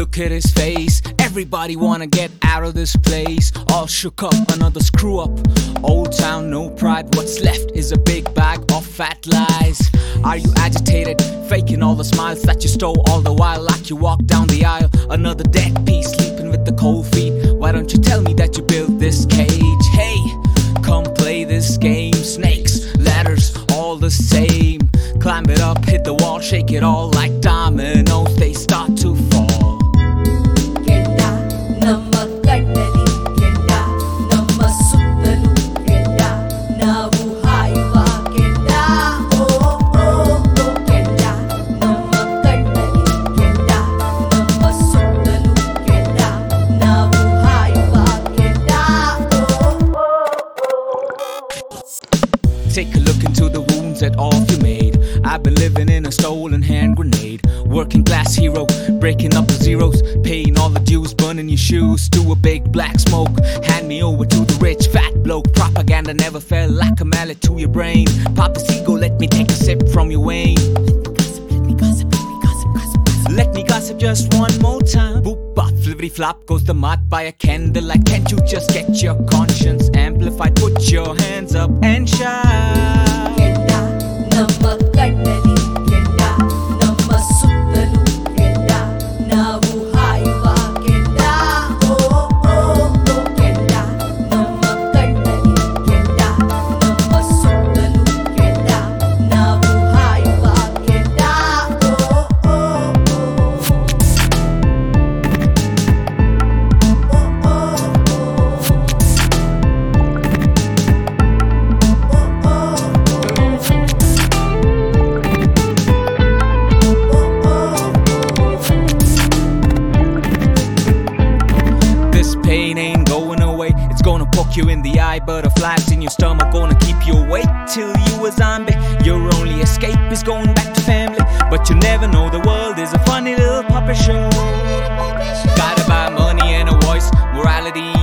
look at his face. Everybody wanna get out of this place. All shook up, another screw up. Old town, no pride. What's left is a big bag of fat lies. Are you agitated, faking all the smiles that you stole all the while, like you walk down the aisle? Another dead piece, sleeping with the cold feet. Why don't you tell me that you built this cage? Hey, come play this game. Snakes, ladders, all the same. Climb it up, hit the wall, shake it all like dominoes. They start to fall. Take a look into the wounds that all you made. I've been living in a stolen hand grenade. Working class hero, breaking up the zeros, paying all the dues, burning your shoes to a big black smoke. Hand me over to the rich fat bloke. Propaganda never fell like a mallet to your brain. Pop this ego, let me take a sip from your wine. Let me gossip just one more time. Boop, bop, flippity flop goes the mott by a candlelight. Can't you just get your conscience amplified? Put your hands up and shine. Pain ain't going away. It's gonna poke you in the eye. Butterflies in your stomach gonna keep you awake till you a zombie. Your only escape is going back to family. But you never know, the world is a funny little puppet show. Gotta buy money and a voice, morality